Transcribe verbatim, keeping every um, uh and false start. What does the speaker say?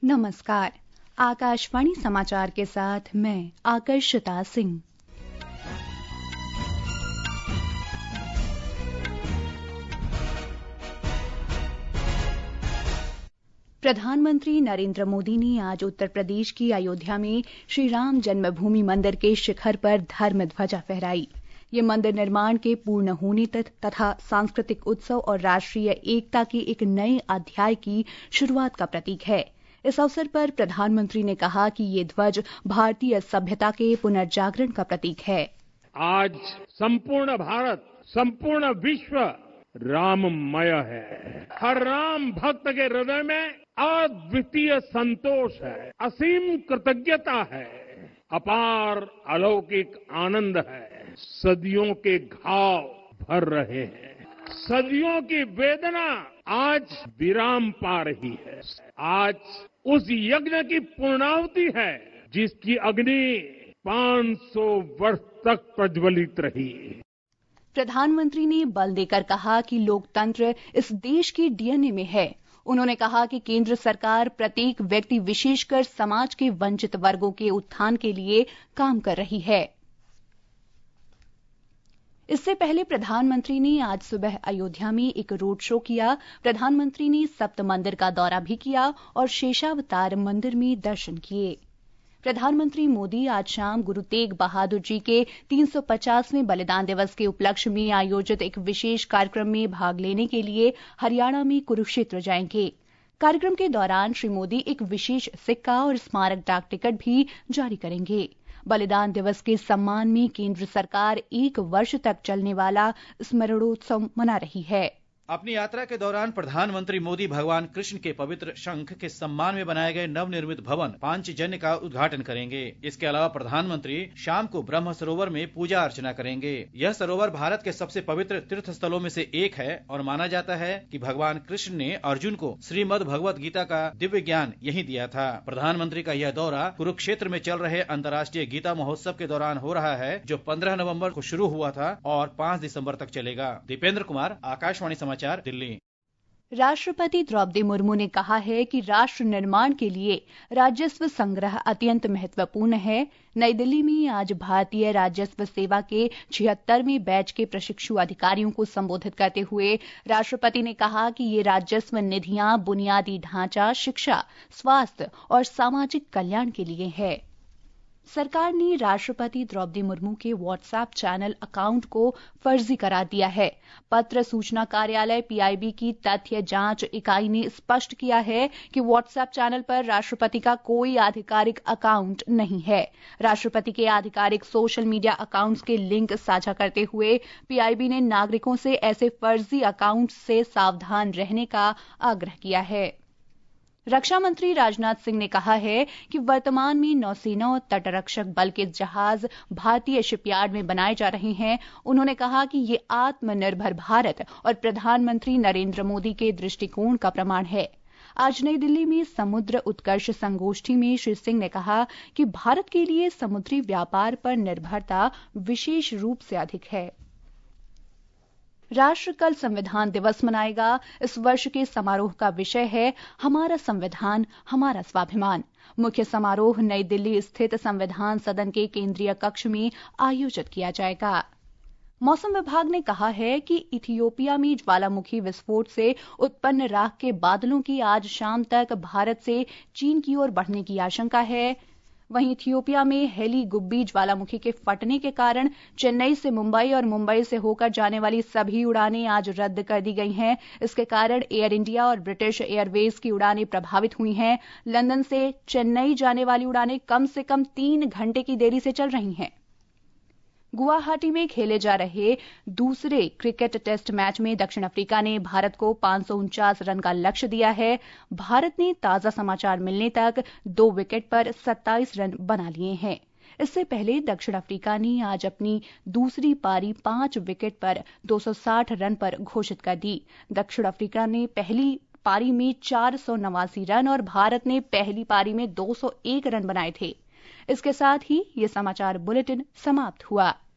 नमस्कार। आकाशवाणी समाचार के साथ मैं आकर्षिता सिंह। प्रधानमंत्री नरेंद्र मोदी ने आज उत्तर प्रदेश की अयोध्या में श्री राम जन्मभूमि मंदिर के शिखर पर धर्म ध्वजा फहराई। ये मंदिर निर्माण के पूर्ण होने तथा सांस्कृतिक उत्सव और राष्ट्रीय एकता के एक नए अध्याय की शुरुआत का प्रतीक है। इस अवसर पर प्रधानमंत्री ने कहा कि ये ध्वज भारतीय सभ्यता के पुनर्जागरण का प्रतीक है। आज संपूर्ण भारत, संपूर्ण विश्व राममय है। हर राम भक्त के हृदय में अद्वितीय संतोष है, असीम कृतज्ञता है, अपार अलौकिक आनंद है। सदियों के घाव भर रहे हैं, सदियों की वेदना आज विराम पा रही है। आज उस यज्ञ की पूर्णाहुति है जिसकी अग्नि पाँच सौ वर्ष तक प्रज्वलित रही। प्रधानमंत्री ने बल देकर कहा कि लोकतंत्र इस देश की डीएनए में है। उन्होंने कहा कि केंद्र सरकार प्रत्येक व्यक्ति, विशेषकर समाज के वंचित वर्गों के उत्थान के लिए काम कर रही है। इससे पहले प्रधानमंत्री ने आज सुबह अयोध्या में एक रोड शो किया। प्रधानमंत्री ने सप्त मंदिर का दौरा भी किया और शेषावतार मंदिर में दर्शन किए। प्रधानमंत्री मोदी आज शाम गुरु तेग बहादुर जी के तीन सौ पचासवें बलिदान दिवस के उपलक्ष्य में आयोजित एक विशेष कार्यक्रम में भाग लेने के लिए हरियाणा में कुरुक्षेत्र जाएंगे। कार्यक्रम के दौरान श्री मोदी एक विशेष सिक्का और स्मारक डाक टिकट भी जारी करेंगे। बलिदान दिवस के सम्मान में केंद्र सरकार एक वर्ष तक चलने वाला स्मरणोत्सव मना रही है। अपनी यात्रा के दौरान प्रधानमंत्री मोदी भगवान कृष्ण के पवित्र शंख के सम्मान में बनाए गए नवनिर्मित भवन पांचजन्य का उद्घाटन करेंगे। इसके अलावा प्रधानमंत्री शाम को ब्रह्म सरोवर में पूजा अर्चना करेंगे। यह सरोवर भारत के सबसे पवित्र तीर्थ स्थलों में से एक है और माना जाता है कि भगवान कृष्ण ने अर्जुन को श्रीमद् भगवत गीता का दिव्य ज्ञान यही दिया था। प्रधानमंत्री का यह दौरा कुरुक्षेत्र में चल रहे अंतर्राष्ट्रीय गीता महोत्सव के दौरान हो रहा है, जो पंद्रह नवम्बर को शुरू हुआ था और पाँच दिसंबर तक चलेगा। दीपेंद्र कुमार, आकाशवाणी समाचार, दिल्ली। राष्ट्रपति द्रौपदी मुर्मू ने कहा है कि राष्ट्र निर्माण के लिए राजस्व संग्रह अत्यंत महत्वपूर्ण है। नई दिल्ली में आज भारतीय राजस्व सेवा के छिहत्तरवें बैच के प्रशिक्षु अधिकारियों को संबोधित करते हुए राष्ट्रपति ने कहा कि ये राजस्व निधियां बुनियादी ढांचा, शिक्षा, स्वास्थ्य और सामाजिक कल्याण के लिए है। सरकार ने राष्ट्रपति द्रौपदी मुर्मू के व्हाट्सएप चैनल अकाउंट को फर्जी करार दिया है। पत्र सूचना कार्यालय पीआईबी की तथ्य जांच इकाई ने स्पष्ट किया है कि व्हाट्सएप चैनल पर राष्ट्रपति का कोई आधिकारिक अकाउंट नहीं है। राष्ट्रपति के आधिकारिक सोशल मीडिया अकाउंट्स के लिंक साझा करते हुए पीआईबी ने नागरिकों से ऐसे फर्जी अकाउंट से सावधान रहने का आग्रह किया है। रक्षा मंत्री राजनाथ सिंह ने कहा है कि वर्तमान में नौसेना और तटरक्षक बल के जहाज भारतीय शिपयार्ड में बनाए जा रहे हैं। उन्होंने कहा कि ये आत्मनिर्भर भारत और प्रधानमंत्री नरेंद्र मोदी के दृष्टिकोण का प्रमाण है। आज नई दिल्ली में समुद्र उत्कर्ष संगोष्ठी में श्री सिंह ने कहा कि भारत के लिए समुद्री व्यापार पर निर्भरता विशेष रूप से अधिक है। राष्ट्र कल संविधान दिवस मनाएगा। इस वर्ष के समारोह का विषय है हमारा संविधान, हमारा स्वाभिमान। मुख्य समारोह नई दिल्ली स्थित संविधान सदन के केंद्रीय कक्ष में आयोजित किया जाएगा। मौसम विभाग ने कहा है कि इथियोपिया में ज्वालामुखी विस्फोट से उत्पन्न राख के बादलों की आज शाम तक भारत से चीन की ओर बढ़ने की आशंका है। वहीं इथियोपिया में हेली गुब्बी ज्वालामुखी के फटने के कारण चेन्नई से मुंबई और मुंबई से होकर जाने वाली सभी उड़ानें आज रद्द कर दी गई हैं। इसके कारण एयर इंडिया और ब्रिटिश एयरवेज की उड़ानें प्रभावित हुई हैं। लंदन से चेन्नई जाने वाली उड़ानें कम से कम तीन घंटे की देरी से चल रही हैं। गुवाहाटी में खेले जा रहे दूसरे क्रिकेट टेस्ट मैच में दक्षिण अफ्रीका ने भारत को पाँच सौ उनचास रन का लक्ष्य दिया है। भारत ने ताजा समाचार मिलने तक दो विकेट पर सत्ताईस रन बना लिए हैं। इससे पहले दक्षिण अफ्रीका ने आज अपनी दूसरी पारी पांच विकेट पर दो सौ साठ रन पर घोषित कर दी। दक्षिण अफ्रीका ने पहली पारी में चार सौ नवासी रन और भारत ने पहली पारी में दो सौ एक रन बनाए थे। इसके साथ ही ये समाचार बुलेटिन समाप्त हुआ।